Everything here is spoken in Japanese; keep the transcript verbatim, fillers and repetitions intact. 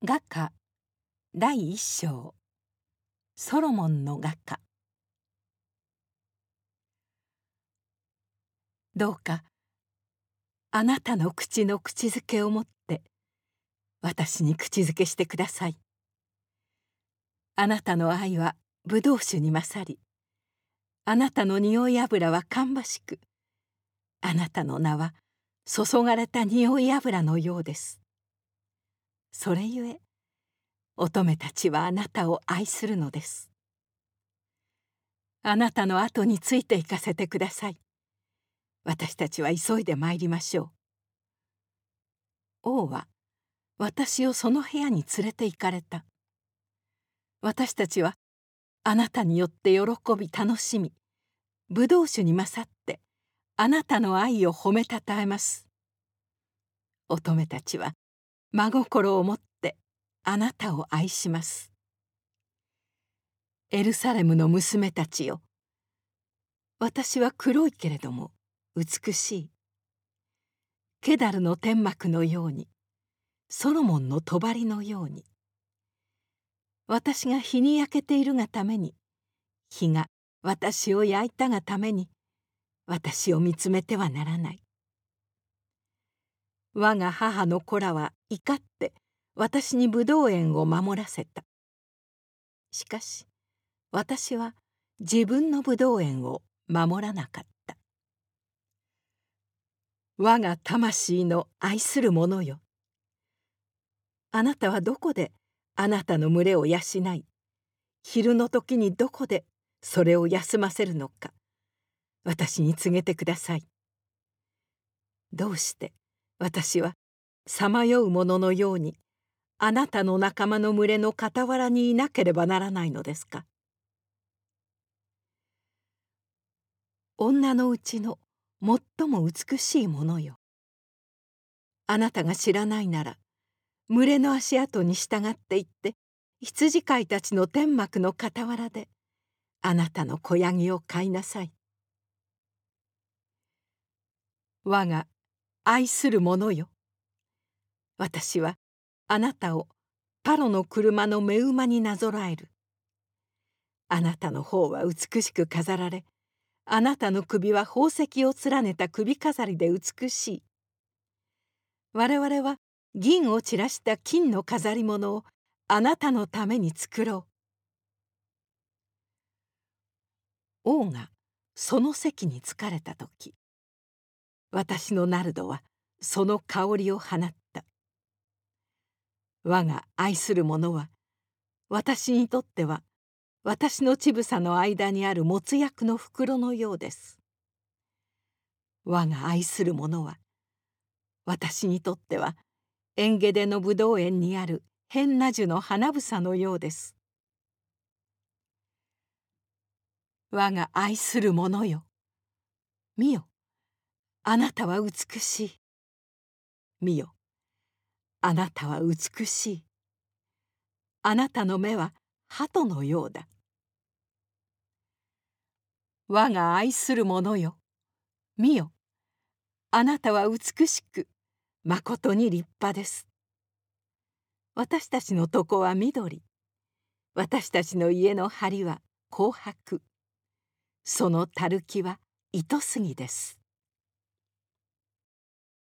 画家だい一章ソロモンの画家。どうかあなたの口の口づけをもって私に口づけしてください。あなたの愛はブドウ酒に勝り、あなたの匂い油は芳しく、あなたの名は注がれた匂い油のようです。それゆえ乙女たちはあなたを愛するのです。あなたの後について行かせてください。私たちは急いで参りましょう。王は私をその部屋に連れて行かれた。私たちはあなたによって喜び楽しみ、ブドウ酒に勝ってあなたの愛を褒めたたえます。乙女たちは真心を持ってあなたを愛します。エルサレムの娘たちよ、私は黒いけれども美しい。ケダルの天幕のように、ソロモンの帳のように。私が日に焼けているがために、日が私を焼いたがために、私を見つめてはならない。我が母の子らは怒って私にブドウ園を守らせた。しかし私は自分のブドウ園を守らなかった。我が魂の愛する者よ、あなたはどこであなたの群れを養い、昼の時にどこでそれを休ませるのか、私に告げてください。どうして私はさまよう者のようにあなたの仲間の群れの傍らにいなければならないのですか。女のうちの最も美しいものよ、あなたが知らないなら群れの足跡に従って行って羊飼いたちの天幕の傍らであなたの子ヤギを飼いなさい。我が愛する者よ、私はあなたをパロの車の目馬になぞらえる。あなたの方は美しく飾られ、あなたの首は宝石を連ねた首飾りで美しい。我々は銀を散らした金の飾り物をあなたのために作ろう。王がその席に着かれた時、私のナルドはその香りを放った。我が愛する者は私にとっては私の乳房の間にある没薬の袋のようです。我が愛する者は私にとってはエンゲデのぶどう園にある変な樹の花房のようです。我が愛する者よ、見よ、あなたは美しい。見よ、あなたは美しい。あなたの目は鳩のようだ。我が愛する者よ、見よ、あなたは美しくまことに立派です。私たちの床は緑、私たちの家の梁は紅白、そのたるきは糸杉です。